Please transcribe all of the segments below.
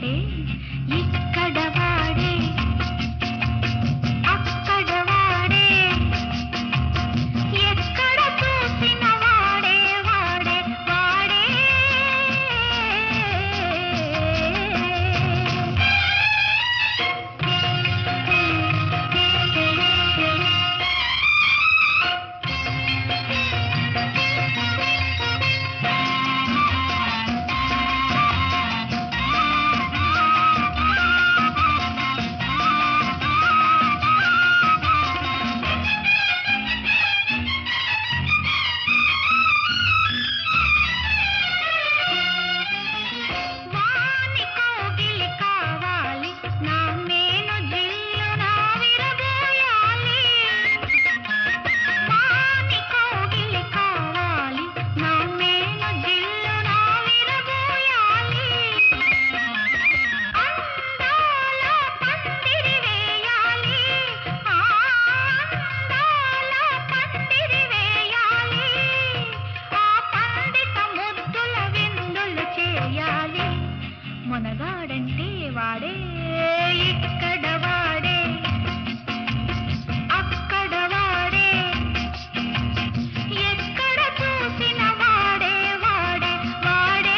ఇక్కడ వాడే అక్కడ వాడే ఎక్కడ చూసిన వాడే వాడే వాడే వాని కోగిలి కావాలి నా మేను జిల్లున విరబోయాలి వాని కోగిలి కావాలి నా మేను జిల్లున విరబోయాలి అందాల పందిరి వేయాలి అందాల పందిరి వేయాలి ఆ పండిత ముద్దుల విందులు చేయాలి మనగాడంటే వాడే ఇక్కడ వాడే అక్కడ వాడే ఎక్కడ చూసిన వాడే వాడే వాడే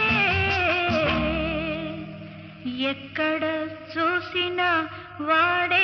ఎక్కడ చూసిన వాడే